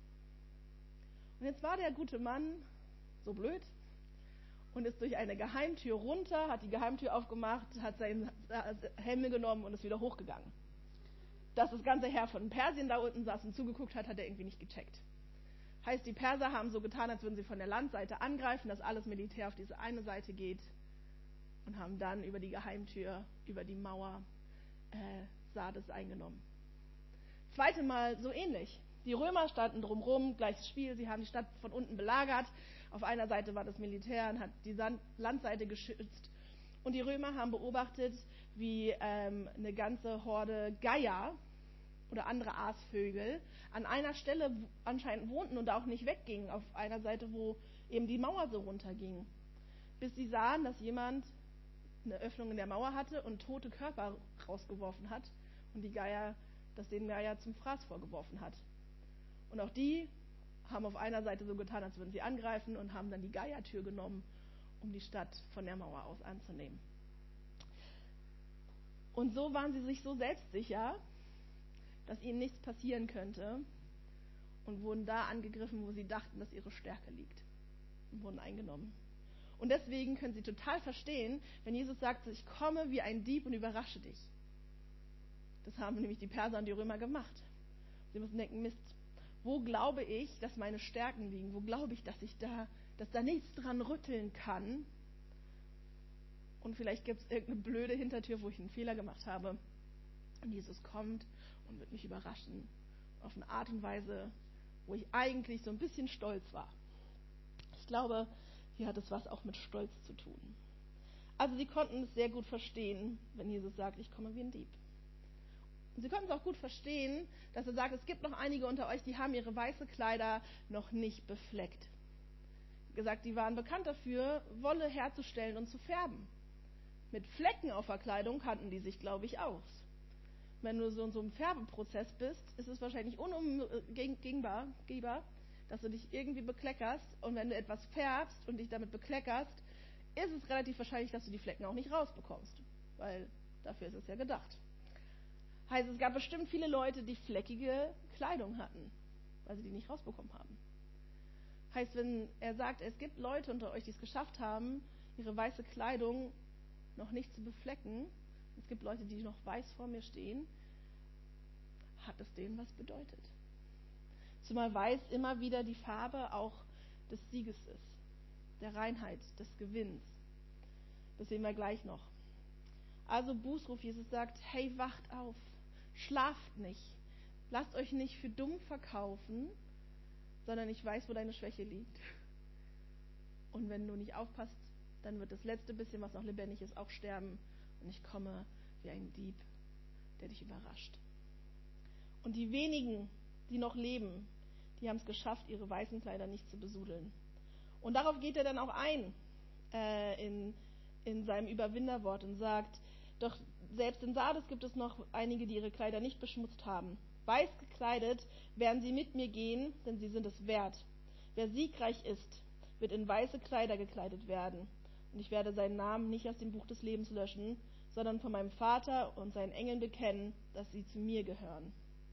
Speaker 1: Und jetzt war der gute Mann so blöd und ist durch eine Geheimtür runter, hat die Geheimtür aufgemacht, hat seinen Helm genommen und ist wieder hochgegangen. Dass das ganze Heer von Persien da unten saß und zugeguckt hat, hat er irgendwie nicht gecheckt. Heißt, die Perser haben so getan, als würden sie von der Landseite angreifen, dass alles Militär auf diese eine Seite geht und haben dann über die Geheimtür, über die Mauer Sardes eingenommen. 2. Mal so ähnlich. Die Römer standen drumherum, gleiches Spiel, sie haben die Stadt von unten belagert. Auf einer Seite war das Militär und hat die Landseite geschützt. Und die Römer haben beobachtet, wie eine ganze Horde Geier oder andere Aasvögel an einer Stelle anscheinend wohnten und auch nicht weggingen, auf einer Seite, wo eben die Mauer so runterging. Bis sie sahen, dass jemand eine Öffnung in der Mauer hatte und tote Körper rausgeworfen hat und das den Geier zum Fraß vorgeworfen hat. Und auch die haben auf einer Seite so getan, als würden sie angreifen und haben dann die Geiertür genommen, um die Stadt von der Mauer aus anzunehmen. Und so waren sie sich so selbstsicher, dass ihnen nichts passieren könnte und wurden da angegriffen, wo sie dachten, dass ihre Stärke liegt, und wurden eingenommen. Und deswegen können sie total verstehen, wenn Jesus sagt, ich komme wie ein Dieb und überrasche dich. Das haben nämlich die Perser und die Römer gemacht. Sie müssen denken, Mist, wo glaube ich, dass meine Stärken liegen? Wo glaube ich, dass da nichts dran rütteln kann? Und vielleicht gibt es irgendeine blöde Hintertür, wo ich einen Fehler gemacht habe. Und Jesus kommt und wird mich überraschen. Auf eine Art und Weise, wo ich eigentlich so ein bisschen stolz war. Ich glaube, hier hat es was auch mit Stolz zu tun. Also sie konnten es sehr gut verstehen, wenn Jesus sagt, ich komme wie ein Dieb. Und sie konnten es auch gut verstehen, dass er sagt, es gibt noch einige unter euch, die haben ihre weiße Kleider noch nicht befleckt. Wie gesagt, die waren bekannt dafür, Wolle herzustellen und zu färben. Mit Flecken auf der Kleidung kannten die sich, glaube ich, aus. Wenn du so in so einem Färbeprozess bist, ist es wahrscheinlich unumgehbar, dass du dich irgendwie bekleckerst. Und wenn du etwas färbst und dich damit bekleckerst, ist es relativ wahrscheinlich, dass du die Flecken auch nicht rausbekommst. Weil dafür ist es ja gedacht. Heißt, es gab bestimmt viele Leute, die fleckige Kleidung hatten, weil sie die nicht rausbekommen haben. Heißt, wenn er sagt, es gibt Leute unter euch, die es geschafft haben, ihre weiße Kleidung noch nicht zu beflecken, es gibt Leute, die noch weiß vor mir stehen, hat es denen was bedeutet. Zumal weiß immer wieder die Farbe auch des Sieges ist, der Reinheit, des Gewinns. Das sehen wir gleich noch. Also Bußruf, Jesus sagt, hey, wacht auf, schlaft nicht, lasst euch nicht für dumm verkaufen, sondern ich weiß, wo deine Schwäche liegt. Und wenn du nicht aufpasst, dann wird das letzte bisschen, was noch lebendig ist, auch sterben. Und ich komme wie ein Dieb, der dich überrascht. Und die wenigen, die noch leben, die haben es geschafft, ihre weißen Kleider nicht zu besudeln. Und darauf geht er dann auch ein in seinem Überwinderwort und sagt, doch selbst in Sardes gibt es noch einige, die ihre Kleider nicht beschmutzt haben. Weiß gekleidet werden sie mit mir gehen, denn sie sind es wert. Wer siegreich ist, wird in weiße Kleider gekleidet werden. Und ich werde seinen Namen nicht aus dem Buch des Lebens löschen, sondern von meinem Vater und seinen Engeln bekennen, dass sie zu mir gehören.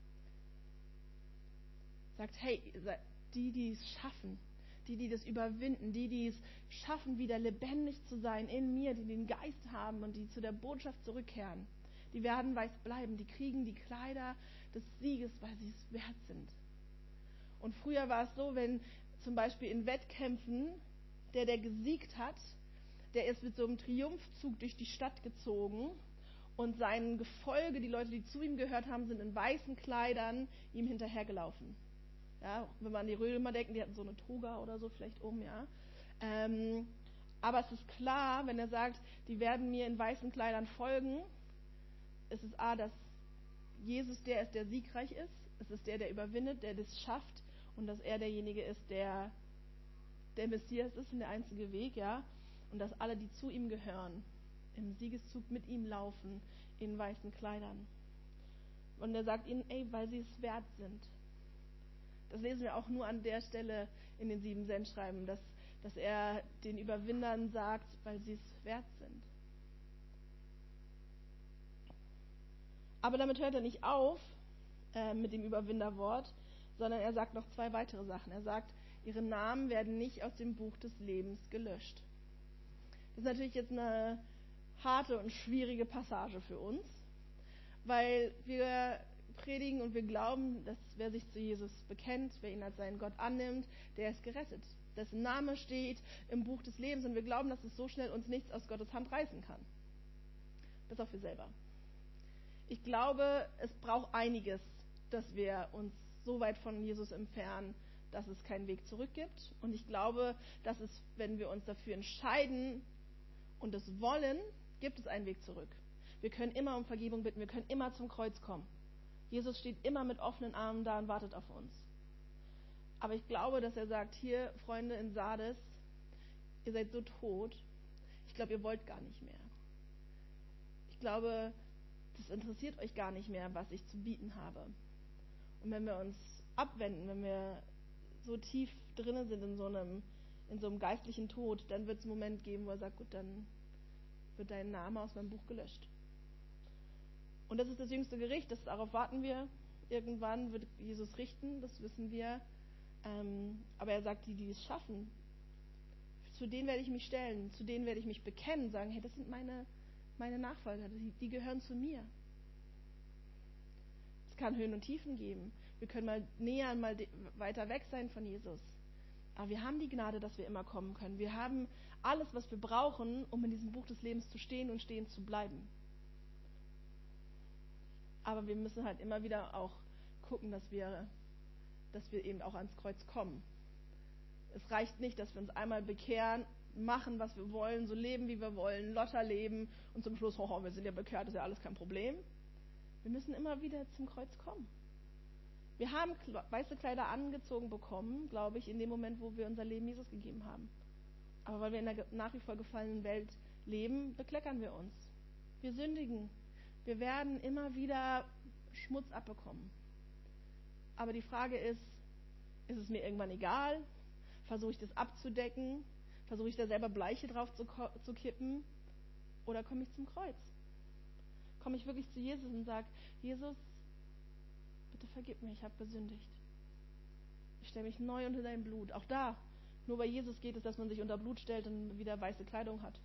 Speaker 1: Sagt, hey, die es schaffen, die das überwinden, die es schaffen, wieder lebendig zu sein in mir, die den Geist haben und die zu der Botschaft zurückkehren, die werden weiß bleiben, die kriegen die Kleider des Sieges, weil sie es wert sind. Und früher war es so, wenn zum Beispiel in Wettkämpfen der gesiegt hat, der ist mit so einem Triumphzug durch die Stadt gezogen und sein Gefolge, die Leute, die zu ihm gehört haben, sind in weißen Kleidern ihm hinterhergelaufen. Ja, wenn man an die Römer denkt, die hatten so eine Toga oder so vielleicht ja. Aber es ist klar, wenn er sagt, die werden mir in weißen Kleidern folgen, es ist dass Jesus der ist, der siegreich ist, es ist der überwindet, der das schafft und dass er derjenige ist, der Messias ist und der einzige Weg, ja. Und dass alle, die zu ihm gehören, im Siegeszug mit ihm laufen, in weißen Kleidern. Und er sagt ihnen, weil sie es wert sind. Das lesen wir auch nur an der Stelle in den 7 Sendschreiben, dass er den Überwindern sagt, weil sie es wert sind. Aber damit hört er nicht auf mit dem Überwinderwort, sondern er sagt noch 2 weitere Sachen. Er sagt, ihre Namen werden nicht aus dem Buch des Lebens gelöscht. Das ist natürlich jetzt eine harte und schwierige Passage für uns, weil wir predigen und wir glauben, dass wer sich zu Jesus bekennt, wer ihn als seinen Gott annimmt, der ist gerettet. Dessen Name steht im Buch des Lebens und wir glauben, dass es so schnell uns nichts aus Gottes Hand reißen kann. Bis auf wir selber. Ich glaube, es braucht einiges, dass wir uns so weit von Jesus entfernen, dass es keinen Weg zurück gibt. Und ich glaube, dass es, wenn wir uns dafür entscheiden und es wollen, gibt es einen Weg zurück. Wir können immer um Vergebung bitten, wir können immer zum Kreuz kommen. Jesus steht immer mit offenen Armen da und wartet auf uns. Aber ich glaube, dass er sagt, hier, Freunde in Sardes, ihr seid so tot, ich glaube, ihr wollt gar nicht mehr. Ich glaube, das interessiert euch gar nicht mehr, was ich zu bieten habe. Und wenn wir uns abwenden, wenn wir so tief drin sind in so einem geistlichen Tod, dann wird es einen Moment geben, wo er sagt, gut, dann wird dein Name aus meinem Buch gelöscht. Und das ist das jüngste Gericht, darauf warten wir. Irgendwann wird Jesus richten, das wissen wir. Aber er sagt, die es schaffen, zu denen werde ich mich stellen, zu denen werde ich mich bekennen, sagen, hey, das sind meine Nachfolger, die gehören zu mir. Es kann Höhen und Tiefen geben. Wir können mal näher, mal weiter weg sein von Jesus. Aber wir haben die Gnade, dass wir immer kommen können. Wir haben alles, was wir brauchen, um in diesem Buch des Lebens zu stehen und stehen zu bleiben. Aber wir müssen halt immer wieder auch gucken, dass wir eben auch ans Kreuz kommen. Es reicht nicht, dass wir uns einmal bekehren, machen, was wir wollen, so leben, wie wir wollen, lotter leben und zum Schluss, wir sind ja bekehrt, ist ja alles kein Problem. Wir müssen immer wieder zum Kreuz kommen. Wir haben weiße Kleider angezogen bekommen, glaube ich, in dem Moment, wo wir unser Leben Jesus gegeben haben. Aber weil wir in einer nach wie vor gefallenen Welt leben, bekleckern wir uns. Wir sündigen. Wir werden immer wieder Schmutz abbekommen. Aber die Frage ist es mir irgendwann egal? Versuche ich das abzudecken? Versuche ich da selber Bleiche drauf zu kippen? Oder komme ich zum Kreuz? Komme ich wirklich zu Jesus und sage, Jesus, bitte vergib mir, ich habe gesündigt. Ich stelle mich neu unter dein Blut. Auch da, nur bei Jesus geht es, dass man sich unter Blut stellt und wieder weiße Kleidung hat.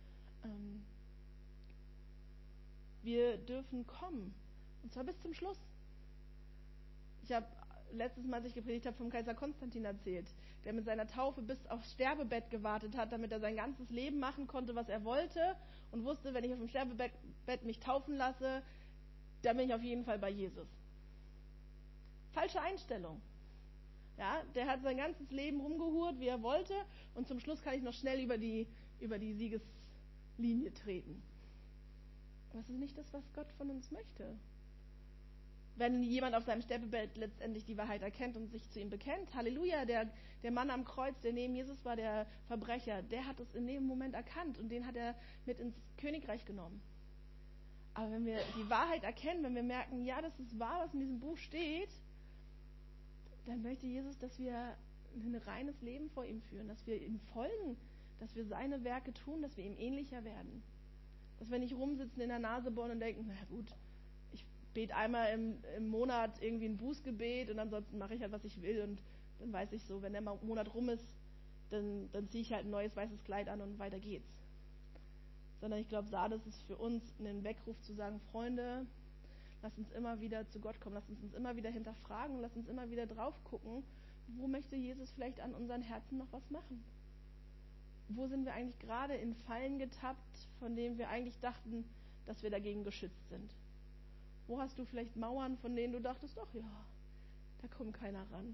Speaker 1: Wir dürfen kommen. Und zwar bis zum Schluss. Ich habe letztes Mal, als ich gepredigt habe, vom Kaiser Konstantin erzählt, der mit seiner Taufe bis aufs Sterbebett gewartet hat, damit er sein ganzes Leben machen konnte, was er wollte, und wusste, wenn ich auf dem Sterbebett mich taufen lasse, dann bin ich auf jeden Fall bei Jesus. Falsche Einstellung. Ja, der hat sein ganzes Leben rumgehurt, wie er wollte, und zum Schluss kann ich noch schnell über die Siegeslinie treten. Aber es ist nicht das, was Gott von uns möchte. Wenn jemand auf seinem Sterbebett letztendlich die Wahrheit erkennt und sich zu ihm bekennt, Halleluja, der Mann am Kreuz, der neben Jesus war, der Verbrecher, der hat es in dem Moment erkannt und den hat er mit ins Königreich genommen. Aber wenn wir die Wahrheit erkennen, wenn wir merken, ja, das ist wahr, was in diesem Buch steht, dann möchte Jesus, dass wir ein reines Leben vor ihm führen, dass wir ihm folgen, dass wir seine Werke tun, dass wir ihm ähnlicher werden. Dass wir nicht rumsitzen in der Nase bohren und denken, na gut, ich bete einmal im Monat irgendwie ein Bußgebet und ansonsten mache ich halt, was ich will, und dann weiß ich so, wenn der Monat rum ist, dann ziehe ich halt ein neues weißes Kleid an und weiter geht's. Sondern ich glaube, Sardes ist für uns ein Weckruf zu sagen, Freunde, lasst uns immer wieder zu Gott kommen, lasst uns immer wieder hinterfragen, lasst uns immer wieder drauf gucken, wo möchte Jesus vielleicht an unseren Herzen noch was machen? Wo sind wir eigentlich gerade in Fallen getappt, von denen wir eigentlich dachten, dass wir dagegen geschützt sind? Wo hast du vielleicht Mauern, von denen du dachtest, ach ja, da kommt keiner ran?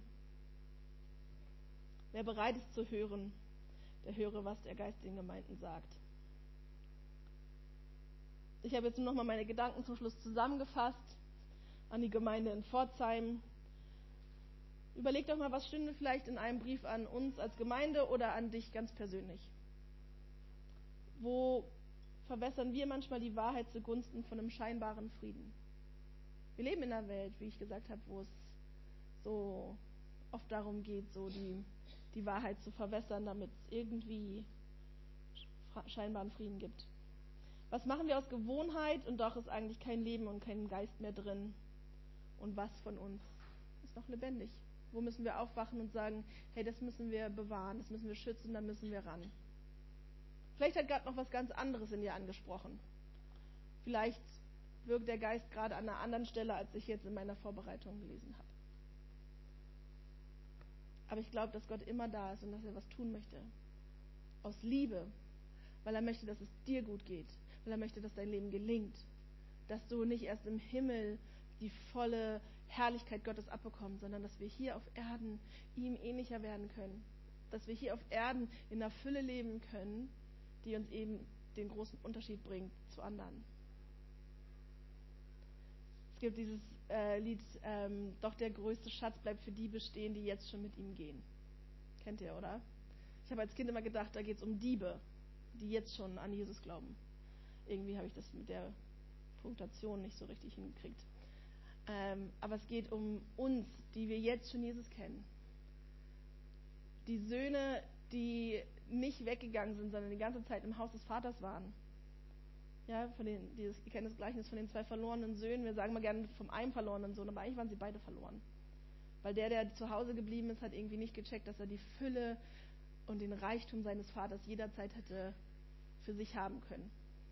Speaker 1: Wer bereit ist zu hören, der höre, was der Geist den Gemeinden sagt. Ich habe jetzt nur noch mal meine Gedanken zum Schluss zusammengefasst an die Gemeinde in Pforzheim. Überleg doch mal, was stünde vielleicht in einem Brief an uns als Gemeinde oder an dich ganz persönlich. Wo verwässern wir manchmal die Wahrheit zugunsten von einem scheinbaren Frieden? Wir leben in einer Welt, wie ich gesagt habe, wo es so oft darum geht, so die Wahrheit zu verwässern, damit es irgendwie scheinbaren Frieden gibt. Was machen wir aus Gewohnheit und doch ist eigentlich kein Leben und kein Geist mehr drin? Und was von uns ist noch lebendig? Wo müssen wir aufwachen und sagen, hey, das müssen wir bewahren, das müssen wir schützen, da müssen wir ran. Vielleicht hat Gott noch was ganz anderes in dir angesprochen. Vielleicht wirkt der Geist gerade an einer anderen Stelle, als ich jetzt in meiner Vorbereitung gelesen habe. Aber ich glaube, dass Gott immer da ist und dass er was tun möchte. Aus Liebe. Weil er möchte, dass es dir gut geht. Weil er möchte, dass dein Leben gelingt. Dass du nicht erst im Himmel die volle Herrlichkeit Gottes abbekommst, sondern dass wir hier auf Erden ihm ähnlicher werden können. Dass wir hier auf Erden in der Fülle leben können, die uns eben den großen Unterschied bringt zu anderen. Es gibt dieses Lied, doch der größte Schatz bleibt für die bestehen, die jetzt schon mit ihm gehen. Kennt ihr, oder? Ich habe als Kind immer gedacht, da geht es um Diebe, die jetzt schon an Jesus glauben. Irgendwie habe ich das mit der Punktation nicht so richtig hingekriegt. Aber es geht um uns, die wir jetzt schon Jesus kennen. die Söhne, die nicht weggegangen sind, sondern die ganze Zeit im Haus des Vaters waren. Ja, ihr kennt das Gleichnis von den 2 verlorenen Söhnen. Wir sagen mal gerne vom einen verlorenen Sohn, aber eigentlich waren sie beide verloren. Weil der zu Hause geblieben ist, hat irgendwie nicht gecheckt, dass er die Fülle und den Reichtum seines Vaters jederzeit hätte für sich haben können.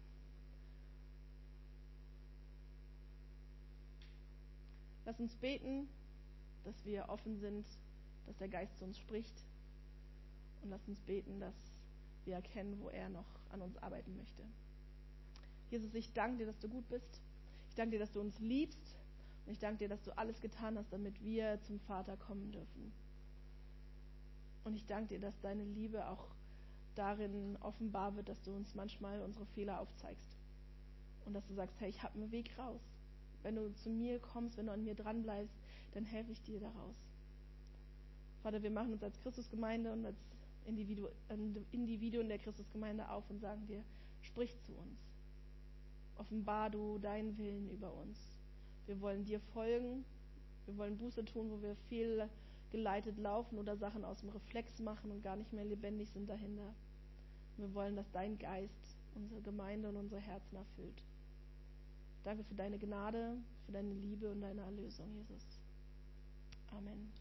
Speaker 1: Lass uns beten, dass wir offen sind, dass der Geist zu uns spricht. Und lass uns beten, dass wir erkennen, wo er noch an uns arbeiten möchte. Jesus, ich danke dir, dass du gut bist. Ich danke dir, dass du uns liebst. Und ich danke dir, dass du alles getan hast, damit wir zum Vater kommen dürfen. Und ich danke dir, dass deine Liebe auch darin offenbar wird, dass du uns manchmal unsere Fehler aufzeigst. Und dass du sagst, hey, ich habe einen Weg raus. Wenn du zu mir kommst, wenn du an mir dran bleibst, dann helfe ich dir daraus. Vater, wir machen uns als Christusgemeinde und als Individuen der Christusgemeinde auf und sagen dir, sprich zu uns. Offenbar du deinen Willen über uns. Wir wollen dir folgen. Wir wollen Buße tun, wo wir fehlgeleitet laufen oder Sachen aus dem Reflex machen und gar nicht mehr lebendig sind dahinter. Wir wollen, dass dein Geist unsere Gemeinde und unsere Herzen erfüllt. Danke für deine Gnade, für deine Liebe und deine Erlösung, Jesus. Amen.